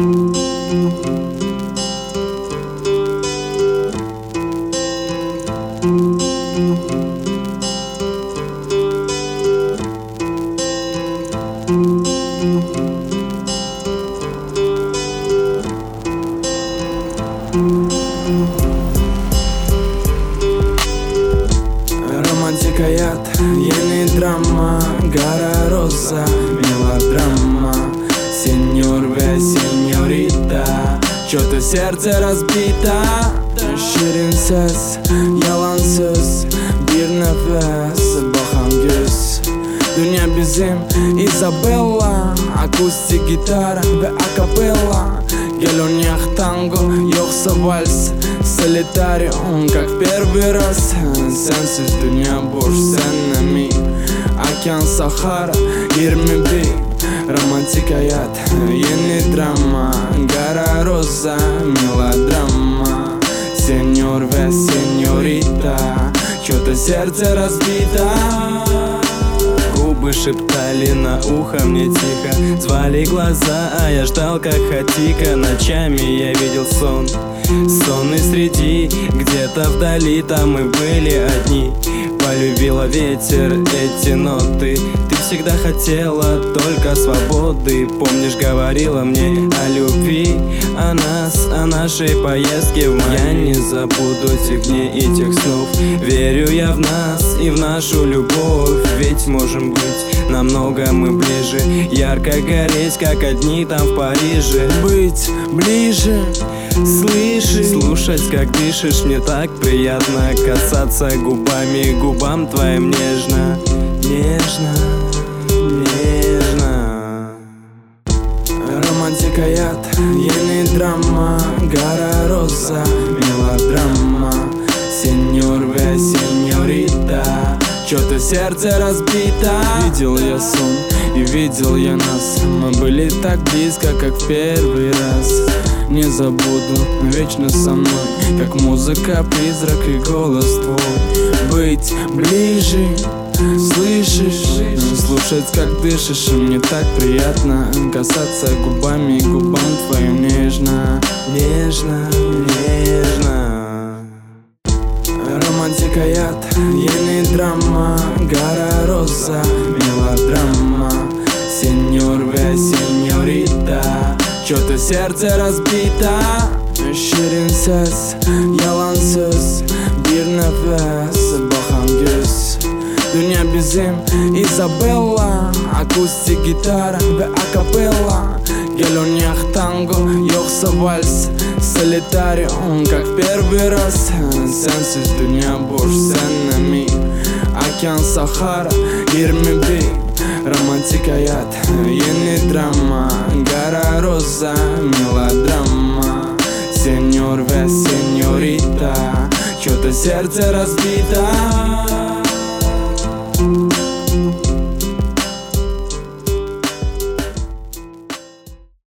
Романтика яд, ени драма, гара роза, мелодрама. Сеньор ve сеньорита, чё-то сердце разбито. Şirin ses, yalan söz, bir nefes, bakan göz. Dünya bizim Isabella, akustik gitar ve akapella. Gel oynayaq tango, yoksa vals, solitarium, как первый раз. Sensiz dünya boş, senle mi? Океан Сахара, 21. Романтика яд, ени драма, гара роза, мелодрама. Сеньор ve сеньорита, чё-то сердце разбито. Губы шептали на ухо мне тихо, звали глаза, а я ждал как хатика. Ночами я видел сон, сонный среди, где-то вдали, там мы были одни. Полюбила ветер эти ноты, ты всегда хотела только свободы. Помнишь, говорила мне о любви, о нас, о нашей поездке в мае. Я не забуду тех дней и тех снов. Верю я в нас и в нашу любовь, ведь можем быть намного мы ближе. Ярко гореть, как одни там в Париже. Быть ближе, слышишь, слушать, как дышишь, мне так приятно. Касаться губами к губам твоим нежно, нежно, нежно. Романтика яд, ени драма, гара роза, мелодрама. Сеньор ve сеньорита, чё-то сердце разбито. Видел я сон и видел я нас, мы были так близко, как в первый раз. Не забуду, вечно со мной, как музыка, призрак и голос твой. Быть ближе, слышишь, слушать, как дышишь, и мне так приятно. Касаться губами к губам твоим нежно, нежно, нежно. Романтика яд, ени драма, гара роза, мелодрама. Сеньор ve сеньорита, чё-то сердце разбито. Şirin ses, yalan söz, bir nefes, bakan göz. Dünya bizim Isabella, akustik gitar ve akapella. Gel oynayaq tango, yoksa vals, solitarium, как первый раз. Sensiz dünya boş, senle mi? Океан Сахара, 21. Романтика яд, ени драма, гара роза, мелодрама. Сеньор ve сеньорита, чё-то сердце разбито.